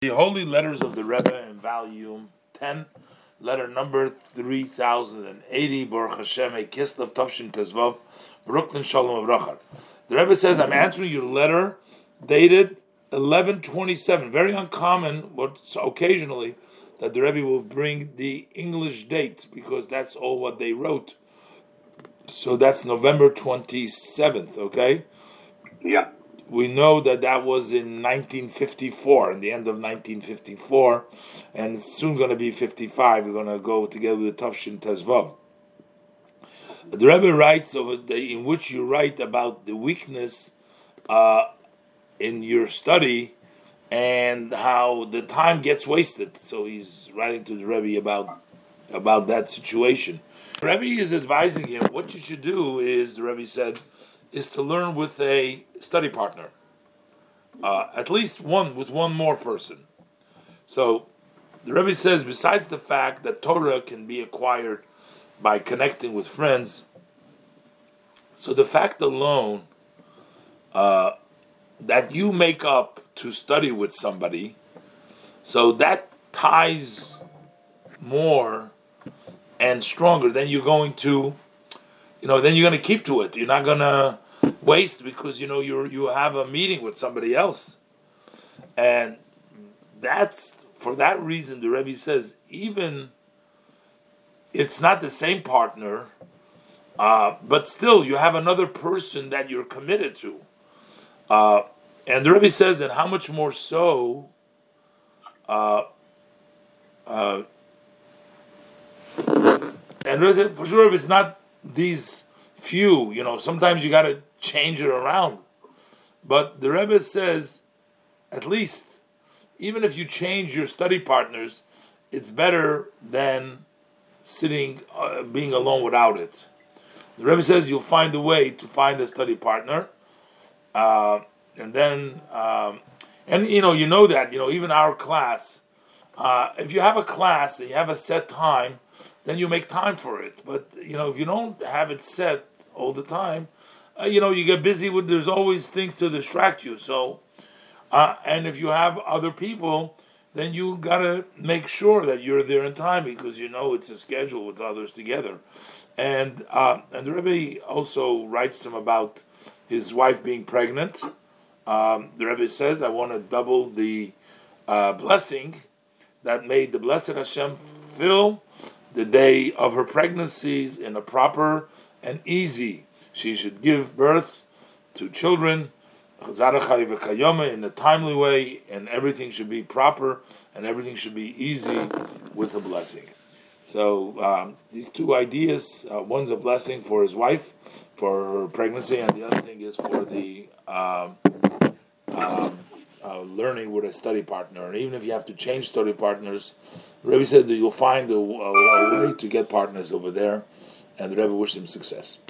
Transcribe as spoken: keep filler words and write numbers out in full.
The Holy Letters of the Rebbe in volume ten, letter number three thousand eighty, Baruch Hashem, a Kislev Tavshin Tezvav, Brooklyn Shalom Avrachar. The Rebbe says, I'm answering your letter dated eleven twenty-seven. Very uncommon, but occasionally, that the Rebbe will bring the English date, because that's all what they wrote. So that's November twenty-seventh, okay? Yeah. We know that that was in nineteen fifty-four, in the end of nineteen fifty-four, and it's soon going to be fifty-five. We're going to go together with the Tavshin Tezvav. The Rebbe writes, over the, in which you write about the weakness uh, in your study and how the time gets wasted. So he's writing to the Rebbe about, about that situation. The Rebbe is advising him, what you should do is, the Rebbe said, is to learn with a study partner. Uh, at least one, with one more person. So, the Rebbe says, besides the fact that Torah can be acquired by connecting with friends, so the fact alone uh, that you make up to study with somebody, so that ties more and stronger. Then you're going to, you know, then you're going to keep to it. You're not going to waste because, you know, you you have a meeting with somebody else. And that's, for that reason, the Rebbe says, even it's not the same partner, uh, but still you have another person that you're committed to. Uh, and the Rebbe says, and how much more so, uh, uh, and for sure if it's not these few, you know, sometimes you got to change it around. But the Rebbe says, at least, even if you change your study partners, it's better than sitting, uh, being alone without it. The Rebbe says you'll find a way to find a study partner, uh, and then, um, and you know, you know that, you know, even our class, uh, if you have a class and you have a set time, then you make time for it. But, you know, if you don't have it set all the time, uh, you know, you get busy with, there's always things to distract you. So, uh, and if you have other people, then you got to make sure that you're there in time, because you know it's a schedule with others together. And uh, and the Rebbe also writes to him about his wife being pregnant. Um, the Rebbe says, I want to double the uh, blessing that made the blessed Hashem fill the day of her pregnancies in a proper and easy. She should give birth to children in a timely way, and everything should be proper, and everything should be easy with a blessing. So um, these two ideas, uh, one's a blessing for his wife, for her pregnancy, and the other thing is for the um, um, uh, learning with a study partner. And even if you have to change study partners, the Rebbe said that you'll find a, a, a way to get partners over there, and the Rebbe wished him success.